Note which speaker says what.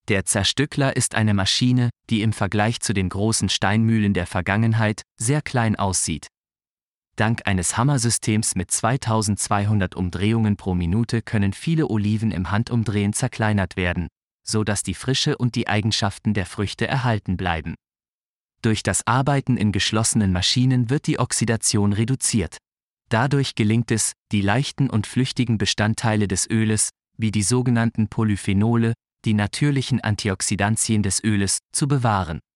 Speaker 1: Der Zerstückler ist eine Maschine, die im Vergleich zu den großen Steinmühlen der Vergangenheit sehr klein aussieht. Dank eines Hammersystems mit 2200 Umdrehungen pro Minute können viele Oliven im Handumdrehen zerkleinert werden, so dass die Frische und die Eigenschaften der Früchte erhalten bleiben. Durch das Arbeiten in geschlossenen Maschinen wird die Oxidation reduziert. Dadurch gelingt es, die leichten und flüchtigen Bestandteile des Öles, wie die sogenannten Polyphenole, die natürlichen Antioxidantien des Öles, zu bewahren.